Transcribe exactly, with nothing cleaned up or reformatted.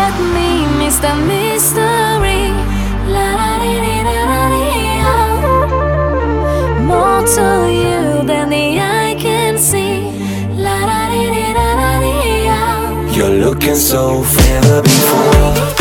at me, mister Mystery. La la di di da da di, oh. More to you than the eye can see. La la di di da da di, oh. You're looking so fair before.